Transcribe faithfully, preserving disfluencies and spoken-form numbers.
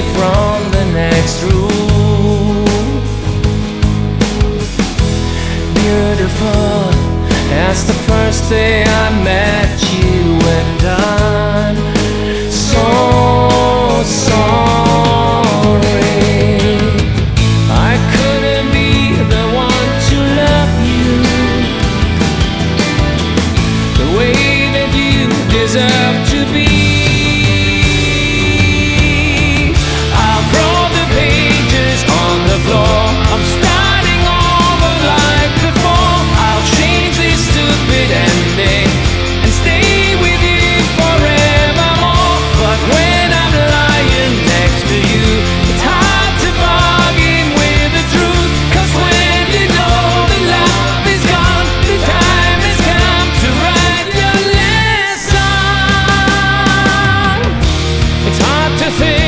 from the next room. Beautiful as the first day I met you, and I'm so sorry I couldn't be the one to love you the way that you deserve to be. I'll throw the pages on the floor, I'm starting over like before. I'll change this stupid ending and stay with you forevermore. But when I'm lying next to you, it's hard to bargain with the truth. Cause when you know the love is gone, the time has come to write your lesson. It's hard to think